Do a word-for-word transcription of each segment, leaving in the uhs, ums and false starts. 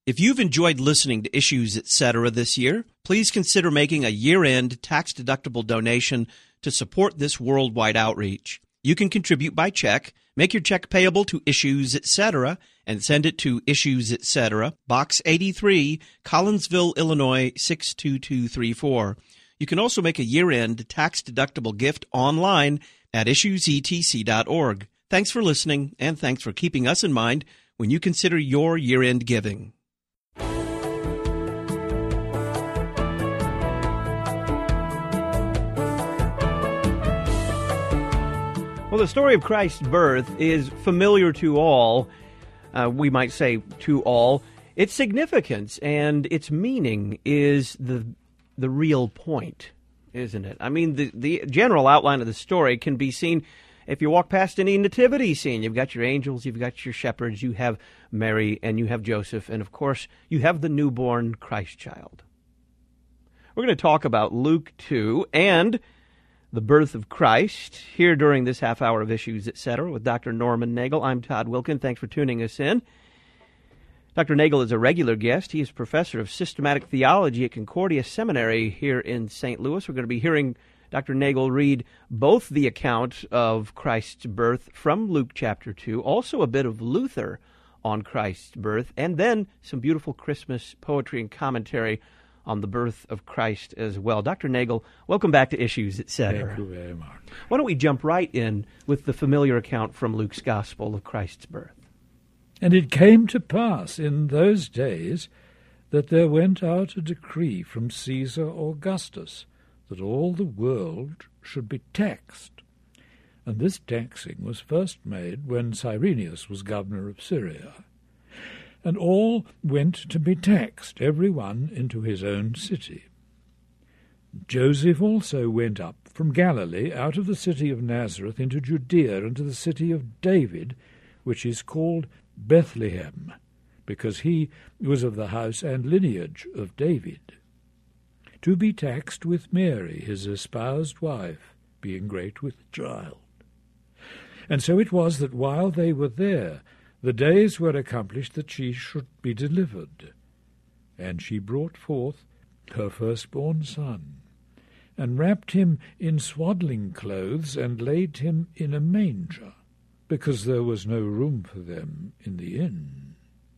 If you've enjoyed listening to Issues, et cetera this year, please consider making a year-end tax-deductible donation to support this worldwide outreach. You can contribute by check. Make your check payable to Issues, et cetera, and send it to Issues, et cetera, Box eighty-three, Collinsville, Illinois, six two two three four. You can also make a year-end tax-deductible gift online at issues e t c dot org. Thanks for listening, and thanks for keeping us in mind when you consider your year-end giving. Well, the story of Christ's birth is familiar to all. Uh, we might say to all. Its significance and its meaning is the the real point, isn't it? I mean, the, the general outline of the story can be seen if you walk past any nativity scene. You've got your angels, you've got your shepherds, you have Mary, and you have Joseph, and of course, you have the newborn Christ child. We're going to talk about Luke two and the birth of Christ here during this half hour of Issues, et cetera, with Doctor Norman Nagel. I'm Todd Wilkin. Thanks for tuning us in. Doctor Nagel is a regular guest. He is professor of systematic theology at Concordia Seminary here in Saint Louis. We're going to be hearing Doctor Nagel read both the account of Christ's birth from Luke chapter two, also a bit of Luther on Christ's birth, and then some beautiful Christmas poetry and commentary on the birth of Christ as well. Doctor Nagel, welcome back to Issues, et cetera. Thank you very much. Why don't we jump right in with the familiar account from Luke's Gospel of Christ's birth? And it came to pass in those days that there went out a decree from Caesar Augustus that all the world should be taxed. And this taxing was first made when Cyrenius was governor of Syria. And all went to be taxed, every one into his own city. Joseph also went up from Galilee out of the city of Nazareth into Judea, into the city of David, which is called Bethlehem, because he was of the house and lineage of David, to be taxed with Mary, his espoused wife, being great with child. And so it was that while they were there, the days were accomplished that she should be delivered. And she brought forth her firstborn son, and wrapped him in swaddling clothes, and laid him in a manger, because there was no room for them in the inn.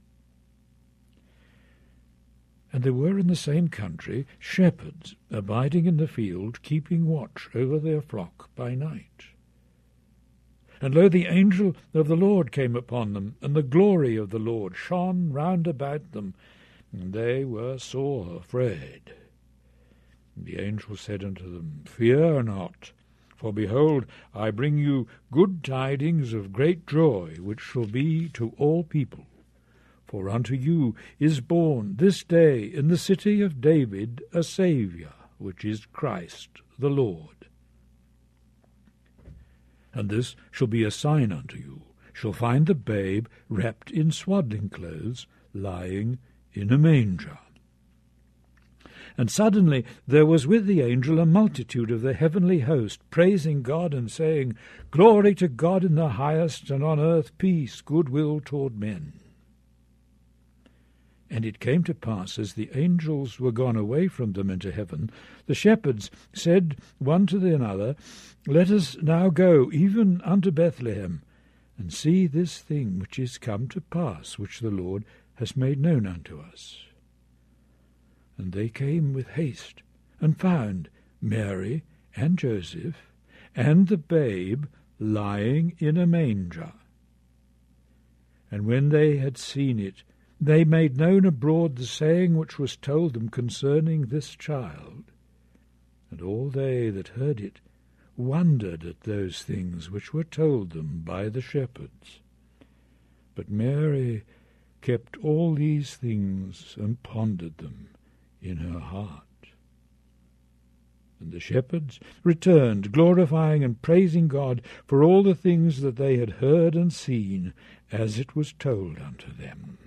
And there were in the same country shepherds abiding in the field, keeping watch over their flock by night. And lo, the angel of the Lord came upon them, and the glory of the Lord shone round about them, and they were sore afraid. And the angel said unto them, Fear not, for behold, I bring you good tidings of great joy, which shall be to all people. For unto you is born this day in the city of David a Saviour, which is Christ the Lord. And this shall be a sign unto you. Shall find the babe wrapped in swaddling clothes, lying in a manger. And suddenly there was with the angel a multitude of the heavenly host, praising God and saying, Glory to God in the highest, and on earth peace, goodwill toward men. And it came to pass, as the angels were gone away from them into heaven, the shepherds said one to another, Let us now go even unto Bethlehem, and see this thing which is come to pass, which the Lord has made known unto us. And they came with haste, and found Mary and Joseph, and the babe lying in a manger. And when they had seen it, they made known abroad the saying which was told them concerning this child. And all they that heard it wondered at those things which were told them by the shepherds. But Mary kept all these things and pondered them in her heart. And the shepherds returned, glorifying and praising God for all the things that they had heard and seen, as it was told unto them.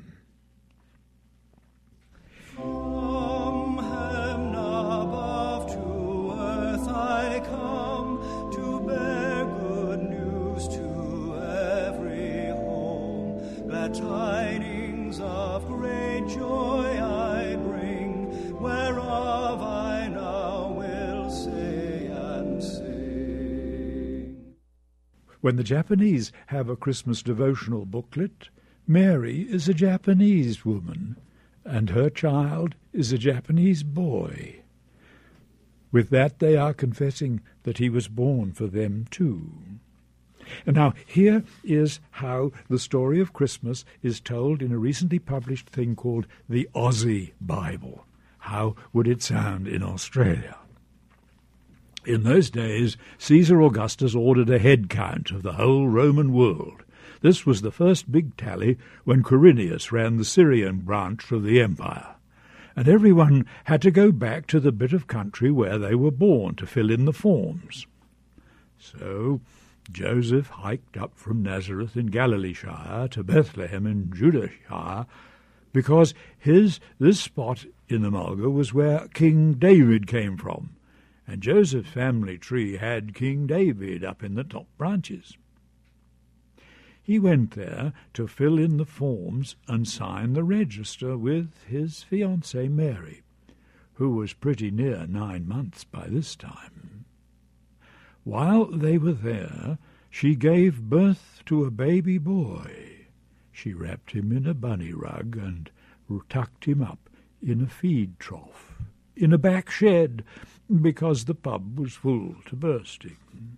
From heaven above to earth I come, to bear good news to every home, glad tidings of great joy joy I bring, whereof I now will say and sing. When the Japanese have a Christmas devotional booklet, Mary is a Japanese woman, and her child is a Japanese boy. With that they are confessing that he was born for them too. And now here is how the story of Christmas is told in a recently published thing called the Aussie Bible. How would it sound in Australia? In those days, Caesar Augustus ordered a head count of the whole Roman world. This was the first big tally when Quirinius ran the Syrian branch of the empire. And everyone had to go back to the bit of country where they were born to fill in the forms. So Joseph hiked up from Nazareth in Galilee-shire to Bethlehem in Judah-shire, because his this spot in the mulga was where King David came from, and Joseph's family tree had King David up in the top branches. He went there to fill in the forms and sign the register with his fiancée Mary, who was pretty near nine months by this time. While they were there, she gave birth to a baby boy. She wrapped him in a bunny rug and tucked him up in a feed trough, in a back shed, because the pub was full to bursting.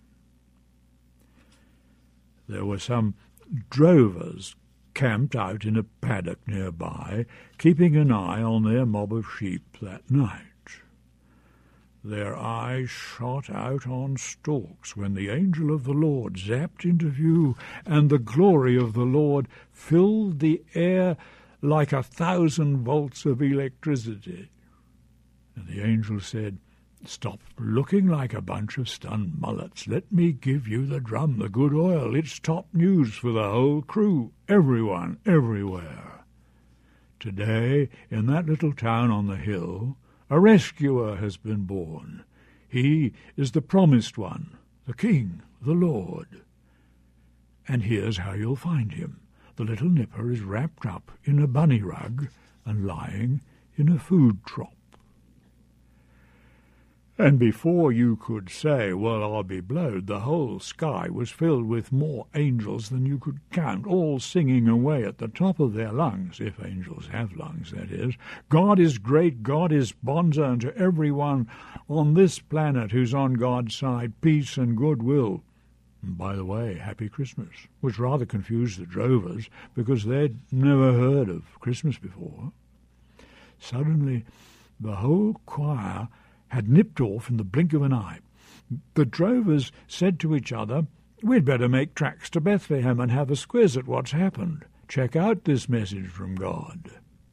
There were some drovers camped out in a paddock nearby, keeping an eye on their mob of sheep that night. Their eyes shot out on stalks when the angel of the Lord zapped into view, and the glory of the Lord filled the air like a thousand volts of electricity. And the angel said, "Stop looking like a bunch of stunned mullets. Let me give you the drum, the good oil. It's top news for the whole crew, everyone, everywhere. Today, in that little town on the hill, a rescuer has been born. He is the promised one, the King, the Lord. And here's how you'll find him. The little nipper is wrapped up in a bunny rug and lying in a food trough." And before you could say, "Well, I'll be blowed," the whole sky was filled with more angels than you could count, all singing away at the top of their lungs, if angels have lungs, that is. God is great, God is bonza, and to everyone on this planet who's on God's side, peace and goodwill. And by the way, Happy Christmas, which rather confused the drovers, because they'd never heard of Christmas before. Suddenly, the whole choir had nipped off in the blink of an eye. The drovers said to each other, "We'd better make tracks to Bethlehem and have a squiz at what's happened. Check out this message from God."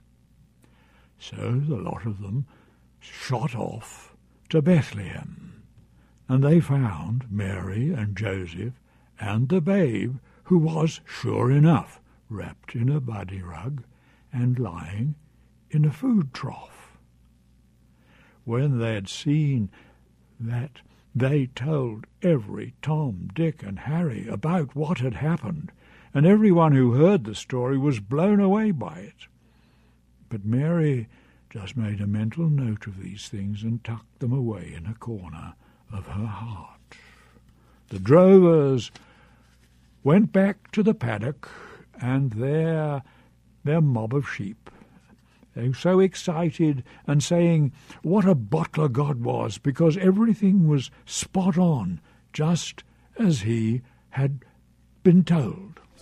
So the lot of them shot off to Bethlehem, and they found Mary and Joseph and the babe, who was, sure enough, wrapped in a bunny rug and lying in a food trough. When they had seen that, they told every Tom, Dick, and Harry about what had happened, and everyone who heard the story was blown away by it. But Mary just made a mental note of these things and tucked them away in a corner of her heart. The drovers went back to the paddock and their, their mob of sheep. They were so excited and saying what a bottler God was, because everything was spot on, just as he had been told. To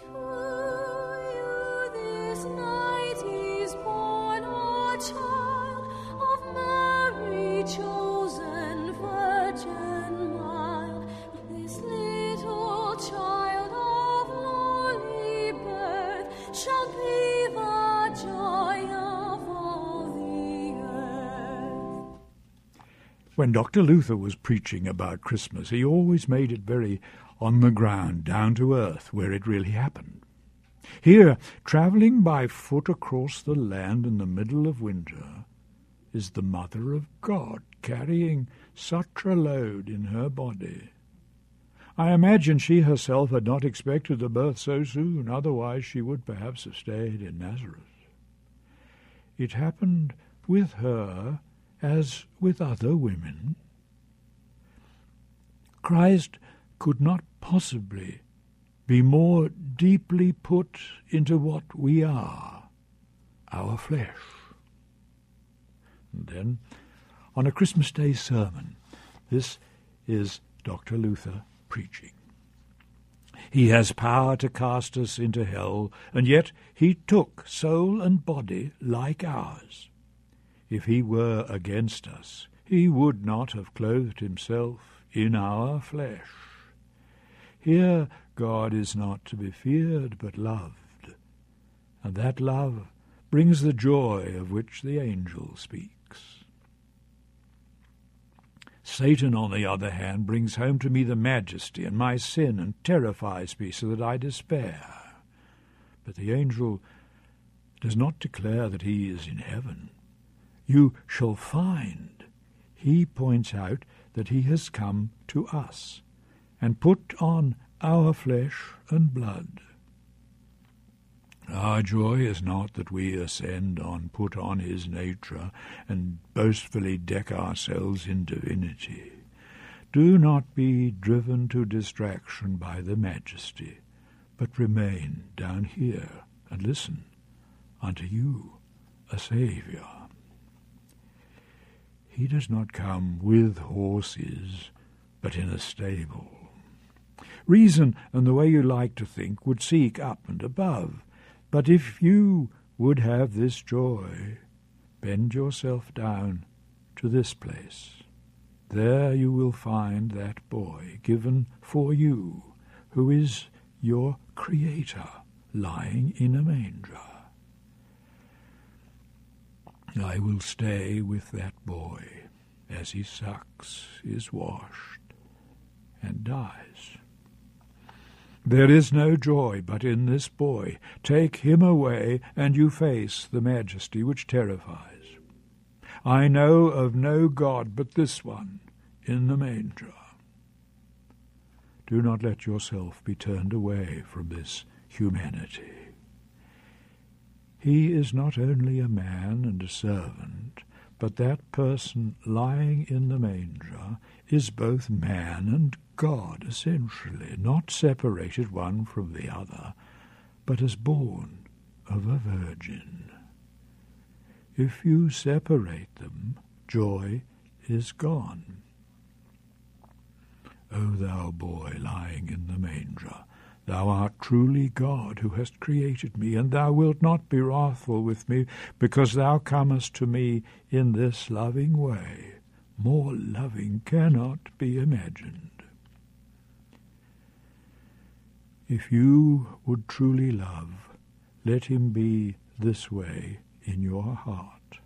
you this night is born a child of Mary, chosen virgin mild. This little child of lowly birth shall be the joy of all the earth. When Doctor Luther was preaching about Christmas, he always made it very on the ground, down to earth, where it really happened. Here, travelling by foot across the land in the middle of winter, is the Mother of God, carrying such a load in her body. I imagine she herself had not expected the birth so soon, otherwise she would perhaps have stayed in Nazareth. it happened with her as with other women. Christ could not possibly be more deeply put into what we are, our flesh. And then, on a Christmas Day sermon, this is Doctor Luther preaching. He has power to cast us into hell, and yet he took soul and body like ours. If he were against us, he would not have clothed himself in our flesh. Here God is not to be feared, but loved, and that love brings the joy of which the angel speaks. Satan, on the other hand, brings home to me the majesty and my sin and terrifies me so that I despair. But the angel does not declare that he is in heaven. You shall find. He points out that he has come to us and put on our flesh and blood. Our joy is not that we ascend on, put on his nature, and boastfully deck ourselves in divinity. Do not be driven to distraction by the majesty, but remain down here and listen unto you, a Saviour. He does not come with horses, but in a stable. Reason and the way you like to think would seek up and above. But if you would have this joy, bend yourself down to this place. There you will find that boy given for you, who is your Creator, lying in a manger. I will stay with that boy as he sucks, is washed, and dies. There is no joy but in this boy. Take him away, and you face the majesty which terrifies. I know of no God but this one in the manger. Do not let yourself be turned away from this humanity. He is not only a man and a servant, but that person lying in the manger is both man and God, essentially, not separated one from the other, but as born of a virgin. If you separate them, joy is gone. O thou boy lying in the manger, thou art truly God who hast created me, and thou wilt not be wrathful with me, because thou comest to me in this loving way. More loving cannot be imagined. If you would truly love, let him be this way in your heart.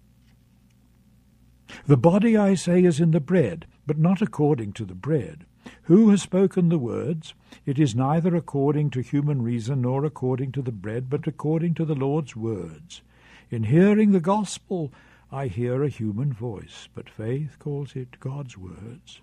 The body, I say, is in the bread, but not according to the bread. Who has spoken the words? It is neither according to human reason nor according to the bread, but according to the Lord's words. In hearing the gospel, I hear a human voice, but faith calls it God's words.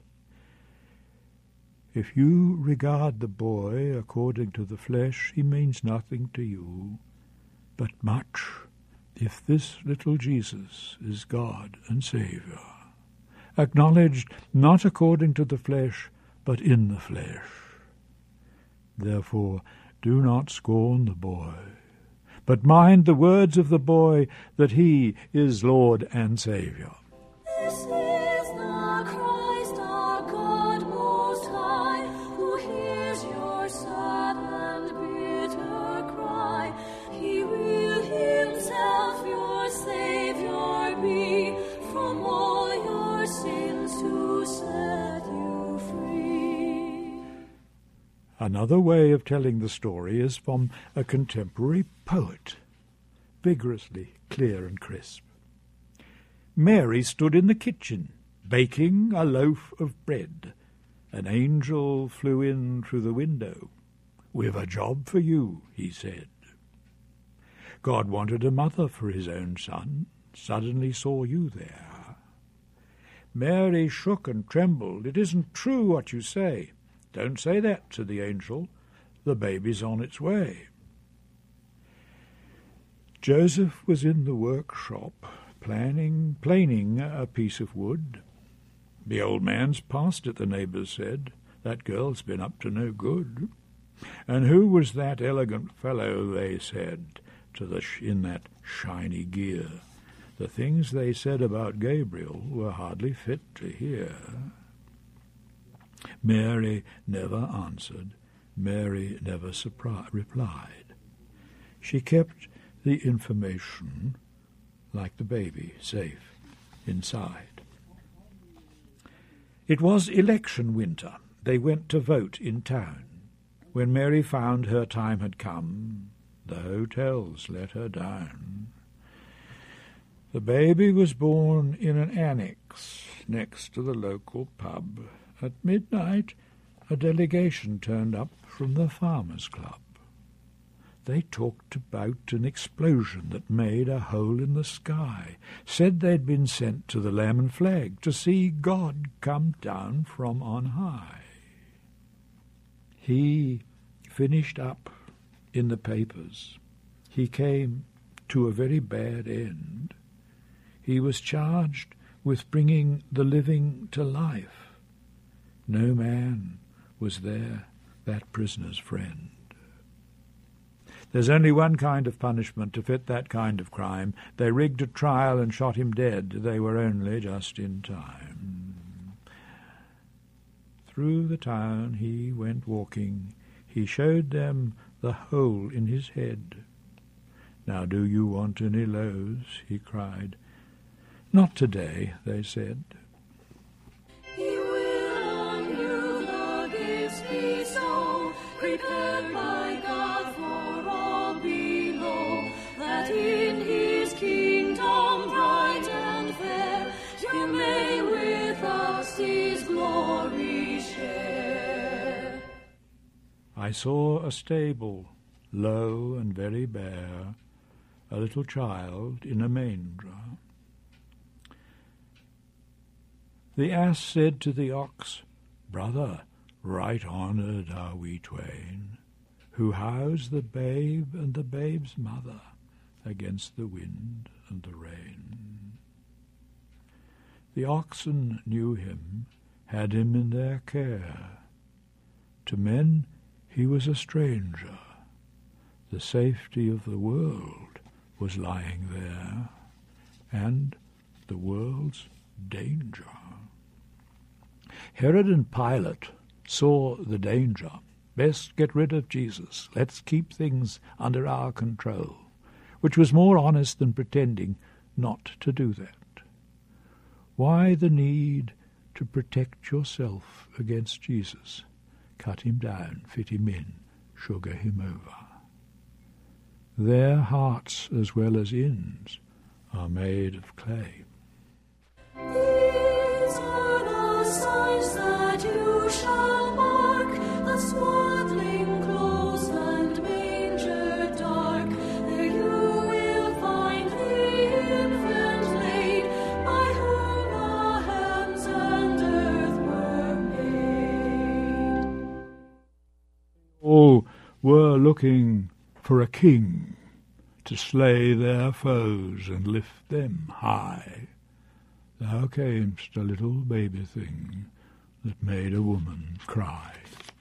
If you regard the boy according to the flesh, he means nothing to you, but much if this little Jesus is God and Saviour, acknowledged not according to the flesh, but in the flesh. Therefore do not scorn the boy, but mind the words of the boy, that he is Lord and Saviour. This is the Christ our God most high, who hears your sad and bitter cry. He will himself your Saviour be, from all your sins to set you free. Another way of telling the story is from a contemporary poet, vigorously clear and crisp. Mary stood in the kitchen, baking a loaf of bread. An angel flew in through the window. "We've a job for you," he said. God wanted a mother for his own son, suddenly saw you there. Mary shook and trembled. "It isn't true what you say." "Don't say that," said the angel. "The baby's on its way." Joseph was in the workshop, planning, planing a piece of wood. The old man's past it, the neighbours said. That girl's been up to no good. And who was that elegant fellow, they said, to the sh- in that shiny gear? The things they said about Gabriel were hardly fit to hear. Mary never answered. Mary never surpri- replied. She kept the information, like the baby, safe inside. It was election winter. They went to vote in town. When Mary found her time had come, the hotels let her down. The baby was born in an annex next to the local pub. At midnight, a delegation turned up from the Farmers' Club. They talked about an explosion that made a hole in the sky, said they'd been sent to the Lamb and Flag to see God come down from on high. He finished up in the papers. He came to a very bad end. He was charged with bringing the living to life. No man was there, that prisoner's friend. There's only one kind of punishment to fit that kind of crime. They rigged a trial and shot him dead. They were only just in time. Through the town he went walking. He showed them the hole in his head. "Now do you want any loaves?" he cried. "Not today," they said. He will on you the gifts bestow, prepared by God for all below, that in his kingdom bright and fair you may with us his glory share. I saw a stable, low and very bare, a little child in a manger. The ass said to the ox, "Brother, right honoured are we twain, who house the babe and the babe's mother against the wind and the rain." The oxen knew him, had him in their care. To men he was a stranger. The safety of the world was lying there, and the world's danger. Herod and Pilate saw the danger. Best get rid of Jesus. Let's keep things under our control, which was more honest than pretending not to do that. Why the need to protect yourself against Jesus? Cut him down, fit him in, sugar him over. Their hearts as well as inns are made of clay. These are the signs that you shall mark, the swaddling clothes and manger dark. There you will find the infant laid, by whom the heavens and earth were made. All were looking for a king to slay their foes and lift them high. Thou camest, a little baby thing that made a woman cry.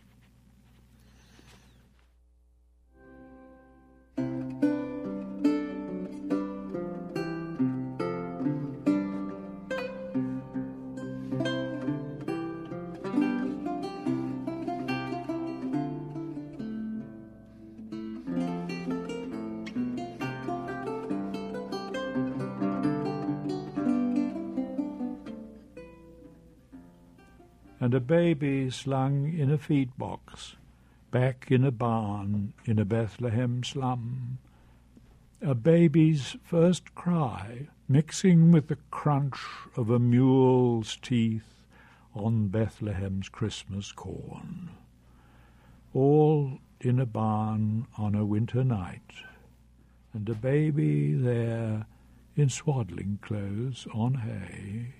And a baby slung in a feed box, back in a barn in a Bethlehem slum. A baby's first cry, mixing with the crunch of a mule's teeth on Bethlehem's Christmas corn. All in a barn on a winter night, and a baby there in swaddling clothes on hay.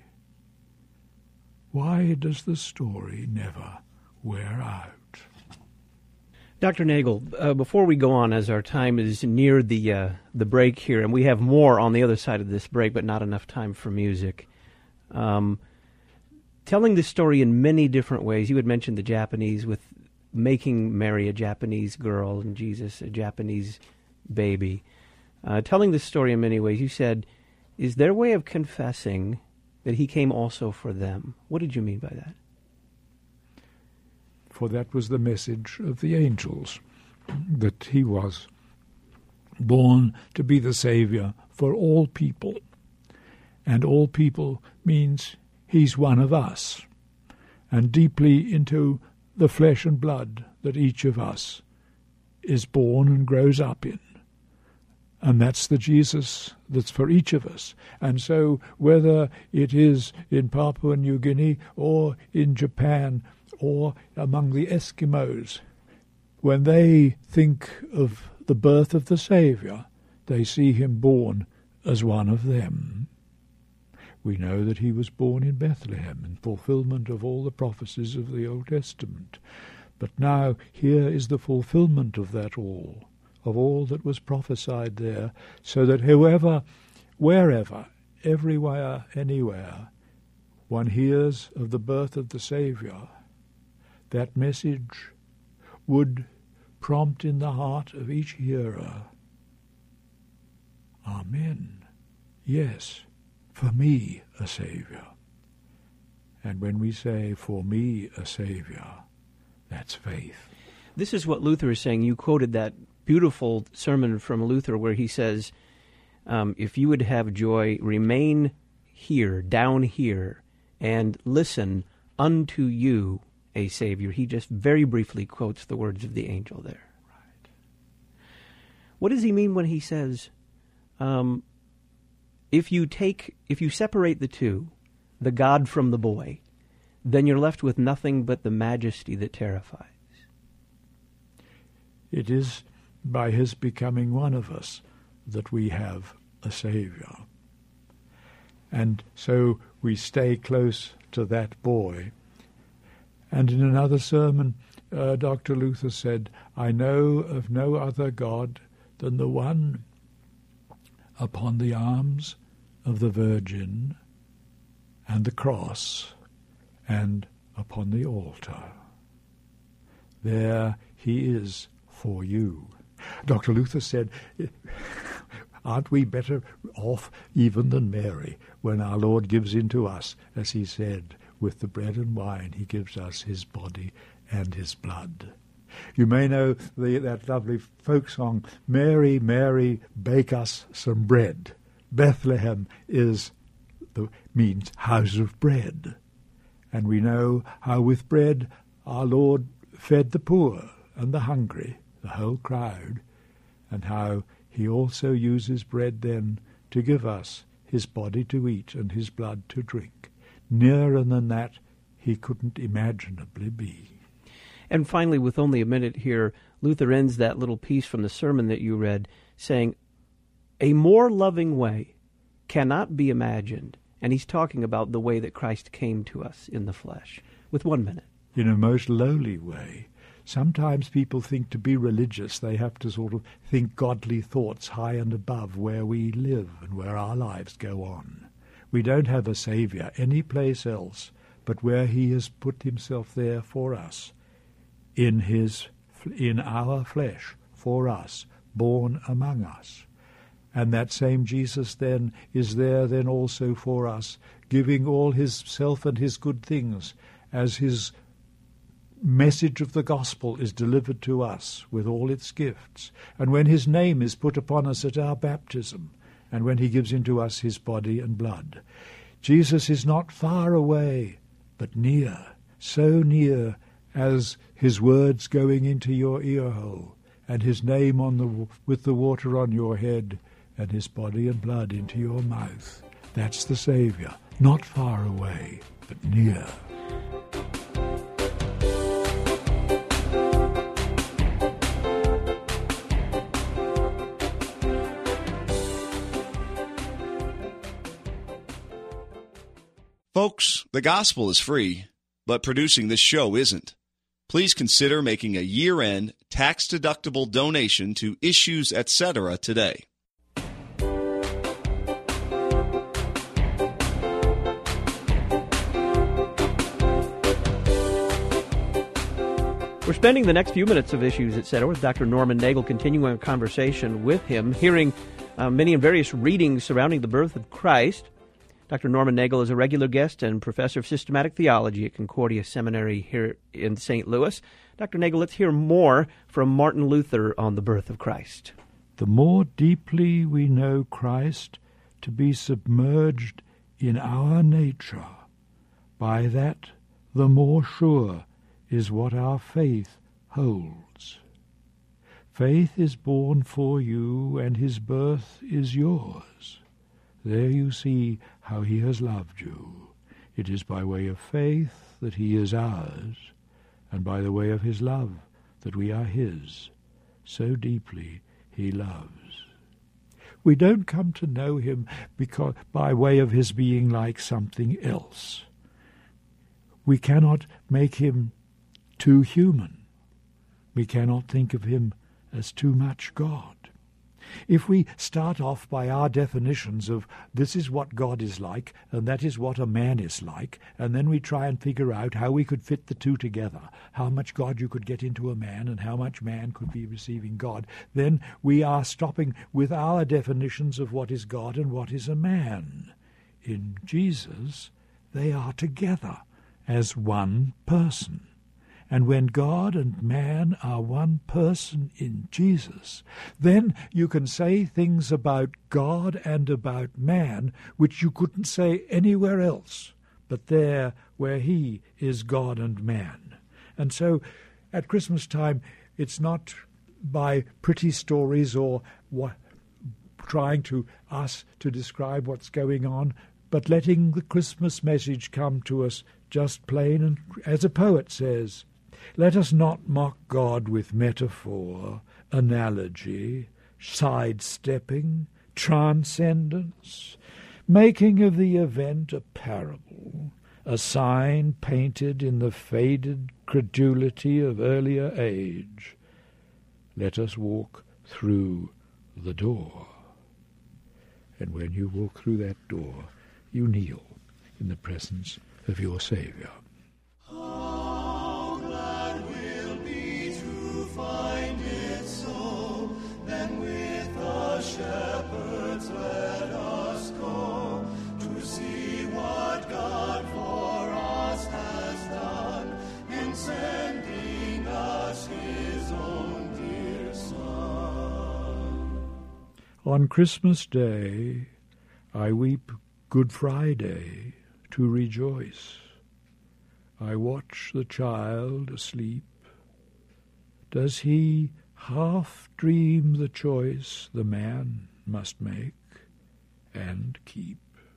Why does the story never wear out? Doctor Nagel, uh, before we go on, as our time is near the uh, the break here, and we have more on the other side of this break, but not enough time for music. Um, telling this story in many different ways. You had mentioned the Japanese with making Mary a Japanese girl and Jesus a Japanese baby. Uh, telling this story in many ways, you said, is their way of confessing that he came also for them. What did you mean by that? For that was the message of the angels, that he was born to be the Saviour for all people. And all people means he's one of us, and deeply into the flesh and blood that each of us is born and grows up in. And that's the Jesus that's for each of us. And so whether it is in Papua New Guinea or in Japan or among the Eskimos, when they think of the birth of the Saviour, they see him born as one of them. We know that he was born in Bethlehem in fulfillment of all the prophecies of the Old Testament. But now here is the fulfillment of that all, of all that was prophesied there, so that whoever, wherever, everywhere, anywhere, one hears of the birth of the Saviour, that message would prompt in the heart of each hearer, Amen, yes, for me a Saviour. And when we say, for me a Saviour, that's faith. This is what Luther is saying. You quoted that beautiful sermon from Luther where he says, um, if you would have joy, remain here, down here, and listen unto you a Savior. He just very briefly quotes the words of the angel there. Right. What does he mean when he says, um, if you take, if you separate the two, the God from the boy, then you're left with nothing but the majesty that terrifies? It is by his becoming one of us that we have a Saviour. And so we stay close to that boy. And in another sermon, uh, Doctor Luther said, I know of no other God than the one upon the arms of the Virgin and the cross and upon the altar. There he is for you. Doctor Luther said, aren't we better off even than Mary when our Lord gives in to us, as he said, with the bread and wine he gives us his body and his blood. You may know the, that lovely folk song, Mary, Mary, bake us some bread. Bethlehem is the means house of bread. And we know how with bread our Lord fed the poor and the hungry, the whole crowd, and how he also uses bread then to give us his body to eat and his blood to drink. Nearer than that he couldn't imaginably be. And finally, with only a minute here, Luther ends that little piece from the sermon that you read saying, a more loving way cannot be imagined. And he's talking about the way that Christ came to us in the flesh. With one minute. In a most lowly way. Sometimes people think to be religious they have to sort of think godly thoughts high and above where we live and where our lives go on. We don't have a Saviour any place else but where he has put himself there for us, in his, in our flesh, for us, born among us. And that same Jesus then is there then also for us, giving all his self and his good things as his message of the gospel is delivered to us with all its gifts. And when his name is put upon us at our baptism, and when he gives into us his body and blood. Jesus is not far away, but near, so near as his words going into your ear hole, and his name on the with the water on your head, and his body and blood into your mouth. That's the Saviour, not far away, but near. Folks, the gospel is free, but producing this show isn't. please consider making a year-end, tax-deductible donation to Issues Etc. today. We're spending the next few minutes of Issues Etc. with Doctor Norman Nagel, continuing a conversation with him, hearing uh, many and various readings surrounding the birth of Christ. Doctor Norman Nagel is a regular guest and professor of systematic theology at Concordia Seminary here in Saint Louis. Doctor Nagel, let's hear more from Martin Luther on the birth of Christ. The more deeply we know Christ to be submerged in our nature, by that the more sure is what our faith holds. Faith is born for you, and his birth is yours. There you see how he has loved you. It is by way of faith that he is ours, and by the way of his love that we are his. So deeply he loves. We don't come to know him because by way of his being like something else. We cannot make him too human. We cannot think of him as too much God. If we start off by our definitions of this is what God is like and that is what a man is like, and then we try and figure out how we could fit the two together, how much God you could get into a man and how much man could be receiving God, then we are stopping with our definitions of what is God and what is a man. In Jesus, they are together as one person. And when God and man are one person in Jesus, then you can say things about God and about man which you couldn't say anywhere else but there where he is God and man. And so at Christmas time, it's not by pretty stories or what, trying to us to describe what's going on, but letting the Christmas message come to us just plain and, as a poet says, let us not mock God with metaphor, analogy, sidestepping, transcendence, making of the event a parable, a sign painted in the faded credulity of earlier age. Let us walk through the door. And when you walk through that door, you kneel in the presence of your Saviour. Shepherds, let us go to see what God for us has done in sending us his own dear Son. On Christmas Day, I weep Good Friday to rejoice. I watch the child asleep. Does he half dream the choice the man must make and keep?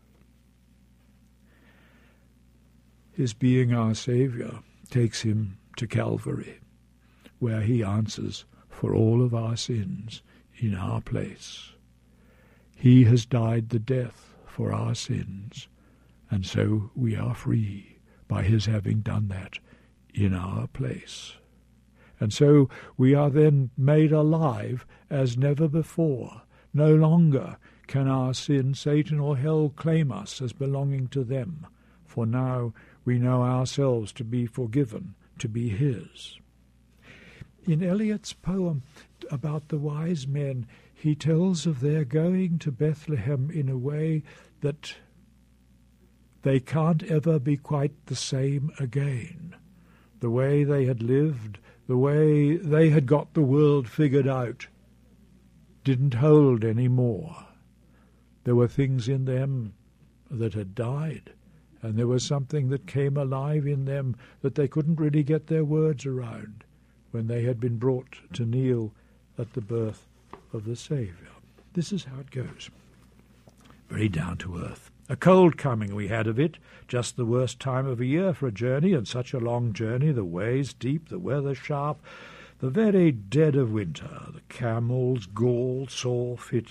His being our Saviour takes him to Calvary, where he answers for all of our sins in our place. He has died the death for our sins, and so we are free by his having done that in our place. And so we are then made alive as never before. No longer can our sin, Satan, or hell claim us as belonging to them, for now we know ourselves to be forgiven, to be his. In Eliot's poem about the wise men, he tells of their going to Bethlehem in a way that they can't ever be quite the same again. The way they had lived, the way they had got the world figured out, didn't hold any more. There were things in them that had died, and there was something that came alive in them that they couldn't really get their words around when they had been brought to kneel at the birth of the Saviour. This is how it goes. Very down to earth. A cold coming we had of it, just the worst time of a year for a journey, and such a long journey, the ways deep, the weather sharp, the very dead of winter, the camels galled, sore-fitted,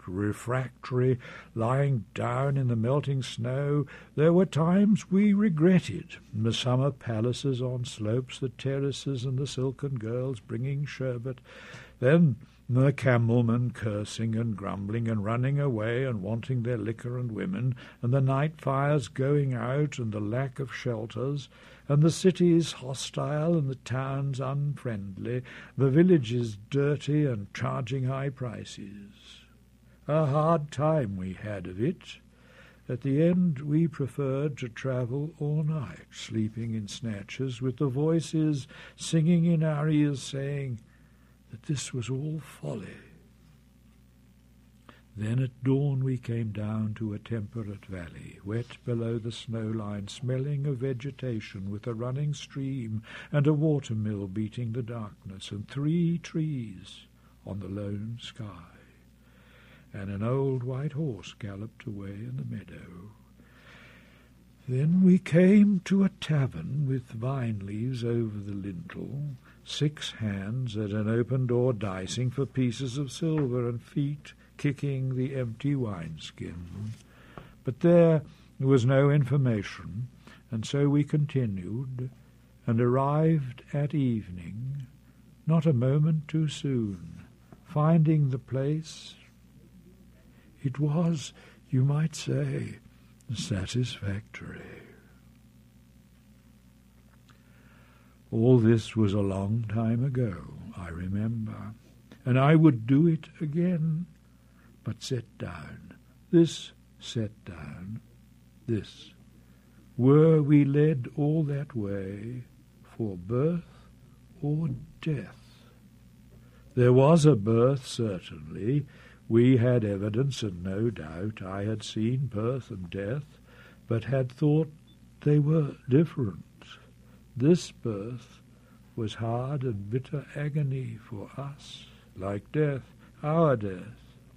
refractory, lying down in the melting snow, there were times we regretted the summer palaces on slopes, the terraces, and the silken girls bringing sherbet. Then the camelmen cursing and grumbling and running away and wanting their liquor and women, and the night fires going out and the lack of shelters, and the cities hostile and the towns unfriendly, the villages dirty and charging high prices. A hard time we had of it. At the end we preferred to travel all night, sleeping in snatches, with the voices singing in our ears, saying that this was all folly. Then at dawn we came down to a temperate valley, wet below the snow line, smelling of vegetation, with a running stream and a watermill beating the darkness, and three trees on the lone sky. And an old white horse galloped away in the meadow. Then we came to a tavern with vine leaves over the lintel, six hands at an open door dicing for pieces of silver, and feet kicking the empty wineskin. But there was no information, and so we continued, and arrived at evening, not a moment too soon, finding the place. It was, you might say, satisfactory. All this was a long time ago, I remember, and I would do it again. But set down, this set down, this. Were we led all that way for birth or death? There was a birth, certainly. We had evidence, and no doubt I had seen birth and death, but had thought they were different. This birth was hard and bitter agony for us, like death, our death.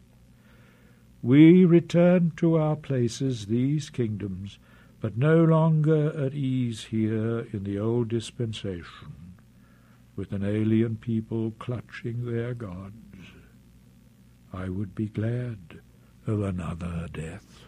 We returned to our places, these kingdoms, but no longer at ease here in the old dispensation, with an alien people clutching their gods. I would be glad of another death.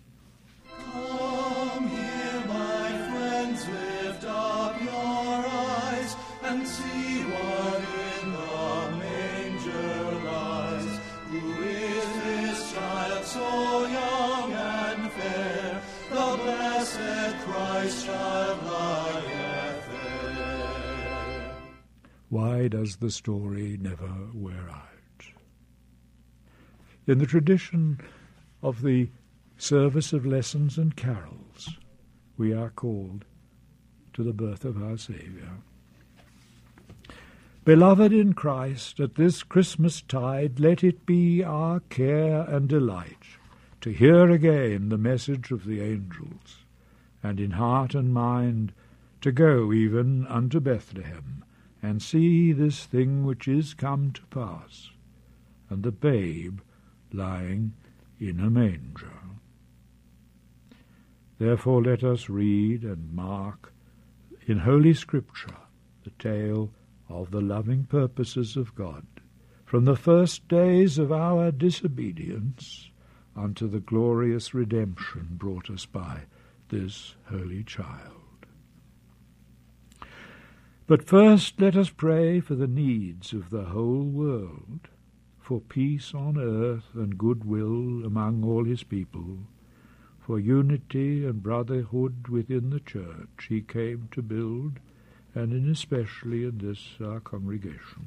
Come here, my friends, lift up your eyes and see what in the manger lies. Who is this child so young and fair? The blessed Christ child lieth there. Why does the story never wear out? In the tradition of the service of lessons and carols, we are called to the birth of our Saviour. Beloved in Christ, at this Christmas tide, let it be our care and delight to hear again the message of the angels, and in heart and mind to go even unto Bethlehem, and see this thing which is come to pass, and the babe lying in a manger. Therefore let us read and mark in Holy Scripture the tale of the loving purposes of God, from the first days of our disobedience unto the glorious redemption brought us by this holy child. But first let us pray for the needs of the whole world, for peace on earth and goodwill among all his people, for unity and brotherhood within the church he came to build, and in especially in this our congregation.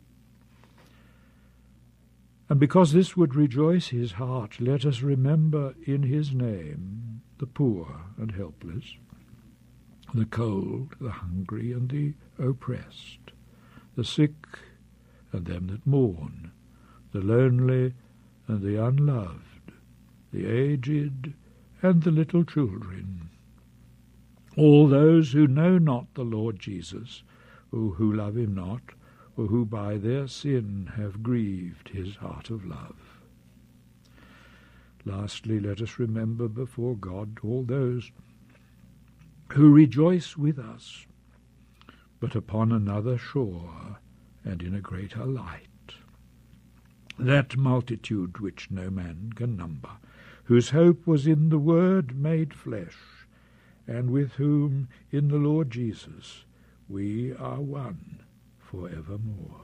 And because this would rejoice his heart, let us remember in his name the poor and helpless, the cold, the hungry, and the oppressed, the sick and them that mourn, the lonely and the unloved, the aged and the little children, all those who know not the Lord Jesus, or who love him not, or who by their sin have grieved his heart of love. Lastly, let us remember before God all those who rejoice with us, but upon another shore and in a greater light. that multitude which no man can number, whose hope was in the Word made flesh, and with whom in the Lord Jesus we are one for evermore.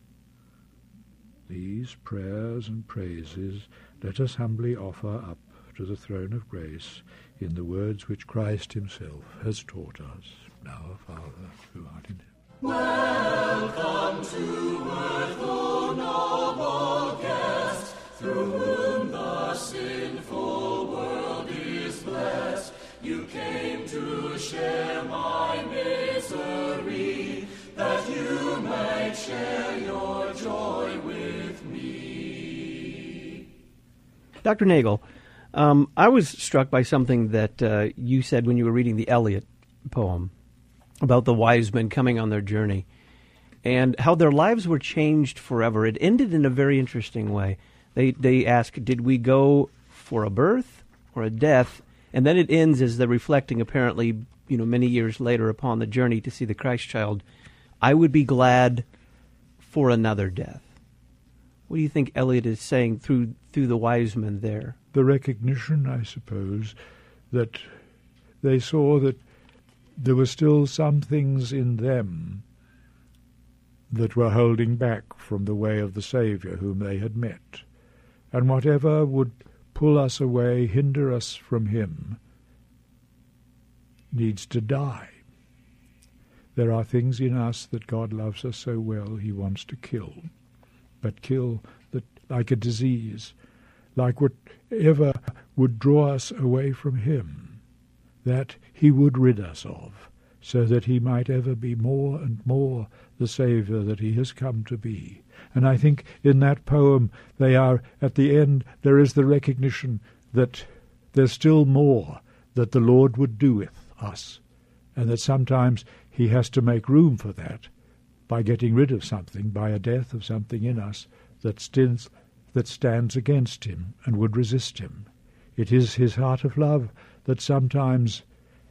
These prayers and praises let us humbly offer up to the throne of grace in the words which Christ himself has taught us. Our Father, who art in heaven. Welcome to earth, O noble guest, through whom the sinful world is blessed. You came to share my misery, that you might share your joy with me. Doctor Nagel, um, I was struck by something that uh, you said when you were reading the Eliot poem about the wise men coming on their journey and how their lives were changed forever. It ended in a very interesting way. They they ask, did we go for a birth or a death? And then it ends as they're reflecting, apparently, you know, many years later upon the journey to see the Christ child. I would be glad for another death. What do you think Eliot is saying through through the wise men there? The recognition, I suppose, that they saw that there were still some things in them that were holding back from the way of the Saviour whom they had met. And whatever would pull us away, hinder us from him, needs to die. There are things in us that God loves us so well he wants to kill, but kill that like a disease, like whatever would draw us away from him, that he would rid us of, so that he might ever be more and more the Saviour that he has come to be. And I think in that poem they are, at the end, there is the recognition that there's still more that the Lord would do with us, and that sometimes he has to make room for that by getting rid of something, by a death of something in us that stands, that stands against him and would resist him. It is his heart of love that sometimes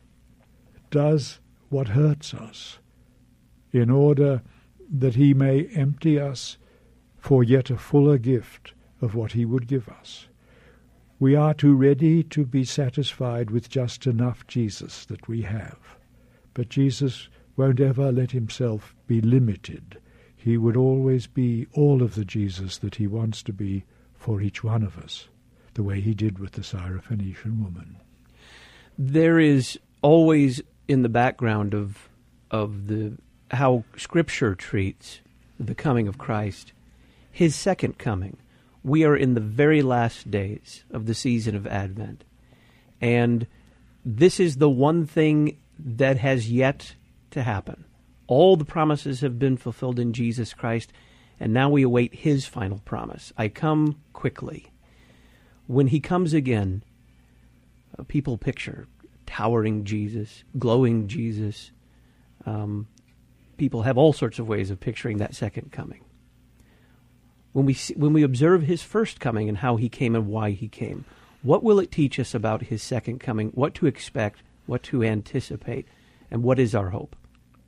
does what hurts us in order that he may empty us for yet a fuller gift of what he would give us. We are too ready to be satisfied with just enough Jesus that we have. But Jesus won't ever let himself be limited. He would always be all of the Jesus that he wants to be for each one of us, the way he did with the Syrophoenician woman. There is always in the background of of the how Scripture treats the coming of Christ, his second coming. We are in the very last days of the season of Advent, and this is the one thing that has yet to happen. All the promises have been fulfilled in Jesus Christ, and now we await his final promise. I come quickly. When he comes again, uh, people picture towering Jesus, glowing Jesus. Um, people have all sorts of ways of picturing that second coming. When we see, when we observe his first coming and how he came and why he came, what will it teach us about his second coming, what to expect, what to anticipate, and what is our hope?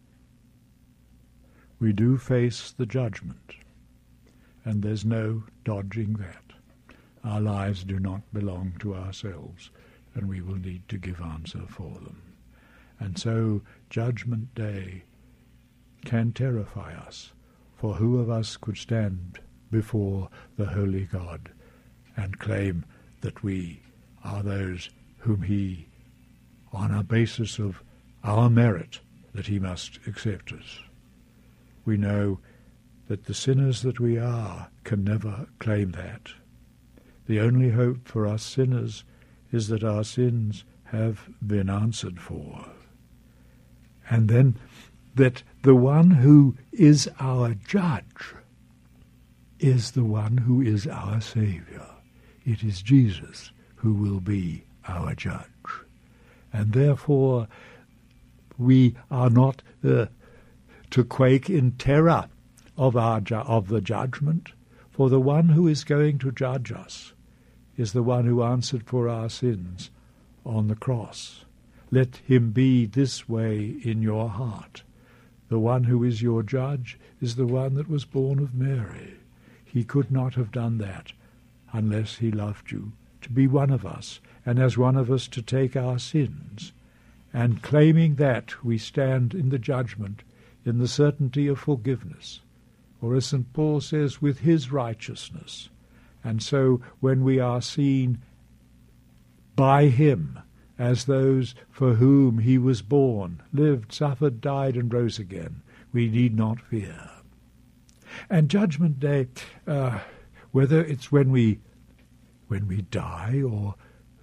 We do face the judgment, and there's no dodging that. Our lives do not belong to ourselves, and we will need to give answer for them. And so Judgment Day can terrify us, for who of us could stand before the Holy God and claim that we are those whom he, on a basis of our merit, that he must accept us. We know that the sinners that we are can never claim that. The only hope for us sinners is that our sins have been answered for. And then that the one who is our judge is the one who is our Saviour. It is Jesus who will be our judge. And therefore we are not uh, to quake in terror of our ju- of the judgment, for the one who is going to judge us is the one who answered for our sins on the cross. Let him be this way in your heart. The one who is your judge is the one that was born of Mary. he could not have done that unless he loved you, to be one of us, and as one of us to take our sins. And claiming that, we stand in the judgment, in the certainty of forgiveness, or as Saint Paul says, with his righteousness. And so when we are seen by him as those for whom he was born, lived, suffered, died, and rose again, we need not fear. And Judgment Day, uh, whether it's when we when we die or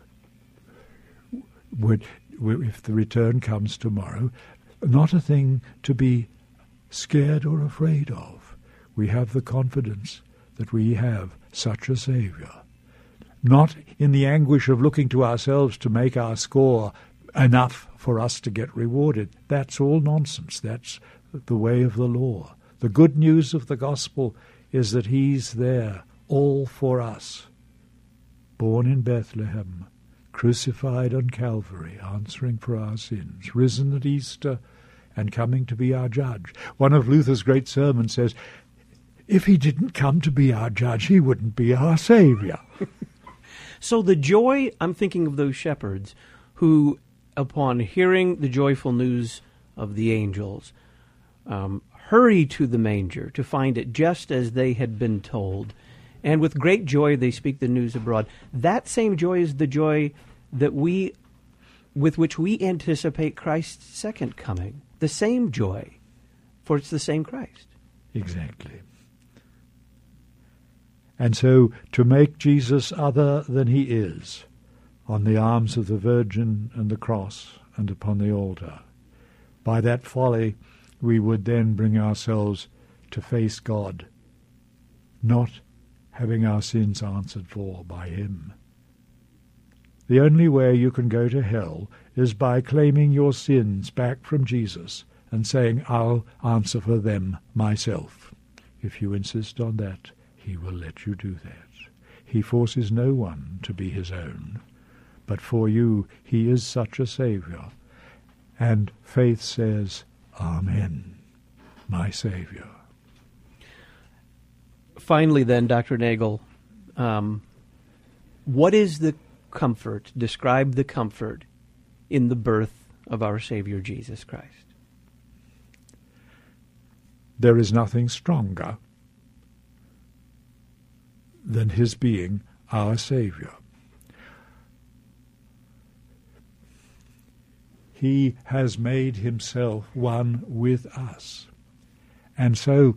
would, if the return comes tomorrow, not a thing to be scared or afraid of. We have the confidence that we have such a Saviour. Not in the anguish of looking to ourselves to make our score enough for us to get rewarded. That's all nonsense. That's the way of the law. The good news of the gospel is that he's there, all for us. Born in Bethlehem, crucified on Calvary, answering for our sins, risen at Easter, and coming to be our judge. One of Luther's great sermons says, if he didn't come to be our judge, he wouldn't be our Saviour. So the joy, I'm thinking of those shepherds who, upon hearing the joyful news of the angels, um, hurry to the manger to find it just as they had been told. And with great joy they speak the news abroad. That same joy is the joy that we, with which we anticipate Christ's second coming. The same joy, for it's the same Christ. Exactly. And so to make Jesus other than he is, on the arms of the Virgin and the cross and upon the altar, by that folly we would then bring ourselves to face God, not having our sins answered for by him. The only way you can go to hell is by claiming your sins back from Jesus and saying, I'll answer for them myself. If you insist on that, he will let you do that. He forces no one to be his own, but for you he is such a Saviour. And faith says, Amen, my Saviour. Finally then, Doctor Nagel, um, what is the comfort, describe the comfort in the birth of our Savior Jesus Christ? There is nothing stronger than his being our Saviour. He has made himself one with us. And so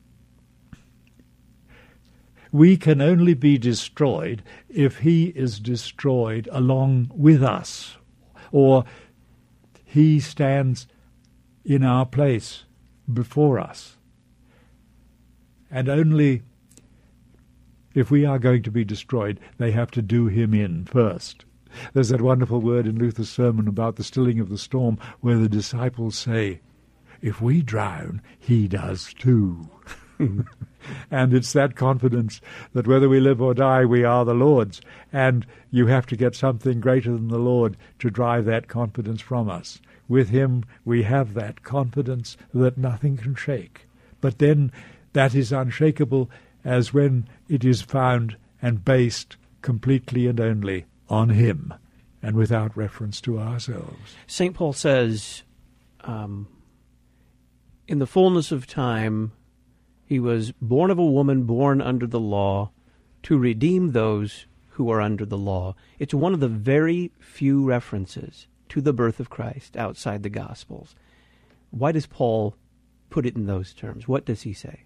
we can only be destroyed if he is destroyed along with us, or he stands in our place before us. And only if we are going to be destroyed, they have to do him in first. There's that wonderful word in Luther's sermon about the stilling of the storm, where the disciples say, if we drown, he does too. And it's that confidence that whether we live or die, we are the Lord's. And you have to get something greater than the Lord to drive that confidence from us. With him, we have that confidence that nothing can shake. But then that is unshakable as when it is found and based completely and only on him and without reference to ourselves. Saint Paul says, um, in the fullness of time, he was born of a woman, born under the law, to redeem those who are under the law. It's one of the very few references to the birth of Christ outside the Gospels. Why does Paul put it in those terms? What does he say?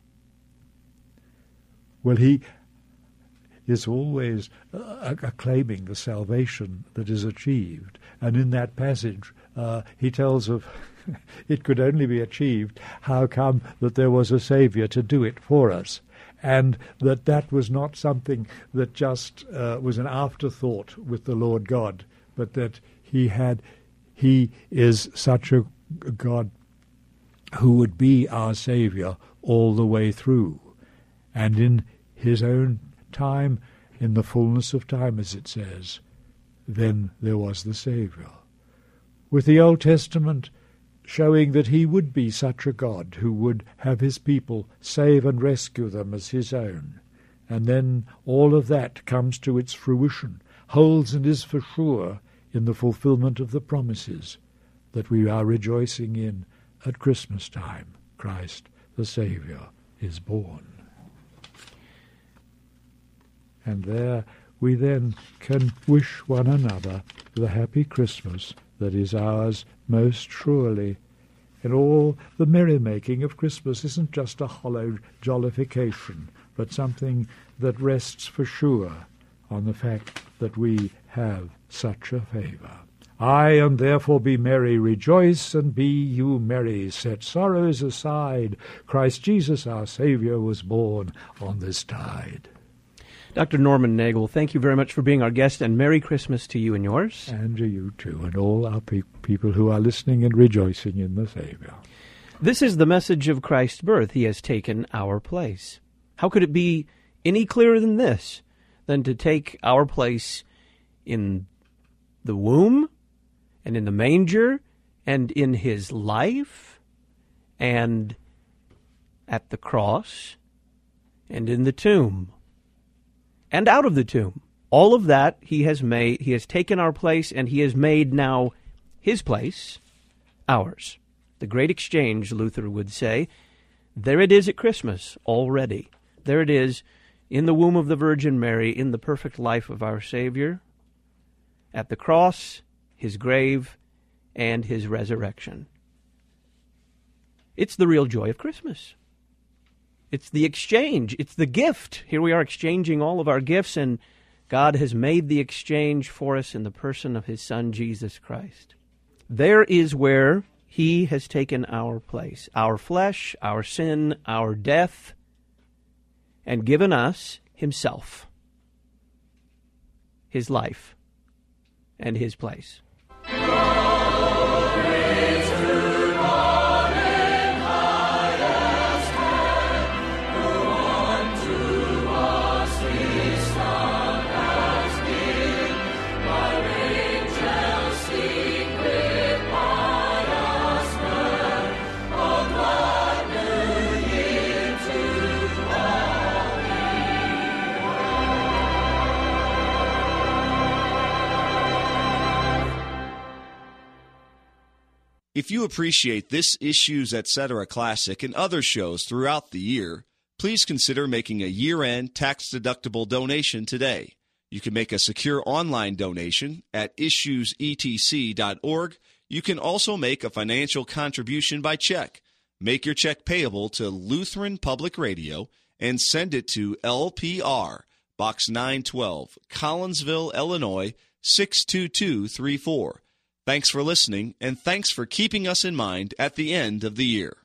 Well, he is always uh, acclaiming the salvation that is achieved. And in that passage, uh, he tells of it could only be achieved. How come that there was a Saviour to do it for us? And that that was not something that just uh, was an afterthought with the Lord God, but that he had, he is such a God who would be our Saviour all the way through. And in his own time, in the fullness of time, as it says, then there was the Saviour. With the Old Testament showing that he would be such a God who would have his people save and rescue them as his own. And then all of that comes to its fruition, holds and is for sure in the fulfillment of the promises that we are rejoicing in at Christmas time. Christ the Saviour is born. And there we then can wish one another the happy Christmas that is ours most surely. And all the merrymaking of Christmas isn't just a hollow jollification, but something that rests for sure on the fact that we have such a favour. Aye, and therefore be merry, rejoice, and be you merry. Set sorrows aside. Christ Jesus our Saviour was born on this tide. Doctor Norman Nagel, thank you very much for being our guest, and Merry Christmas to you and yours. And to you too, and all our pe- people who are listening and rejoicing in the Saviour. This is the message of Christ's birth. He has taken our place. How could it be any clearer than this, than to take our place in the womb, and in the manger, and in his life, and at the cross, and in the tomb, and out of the tomb. All of that he has made, he has taken our place, and he has made now his place ours. The great exchange, Luther would say. There it is at Christmas already. There it is in the womb of the Virgin Mary, in the perfect life of our Savior, at the cross, his grave, and his resurrection. It's the real joy of Christmas. It's the exchange. It's the gift. Here we are exchanging all of our gifts, and God has made the exchange for us in the person of his Son, Jesus Christ. There is where he has taken our place, our flesh, our sin, our death, and given us himself, his life, and his place. If you appreciate this Issues Etc. Classic and other shows throughout the year, please consider making a year-end tax-deductible donation today. You can make a secure online donation at issues e t c dot org. You can also make a financial contribution by check. Make your check payable to Lutheran Public Radio and send it to L P R, Box nine twelve, Collinsville, Illinois, six two two three four. Thanks for listening, and thanks for keeping us in mind at the end of the year.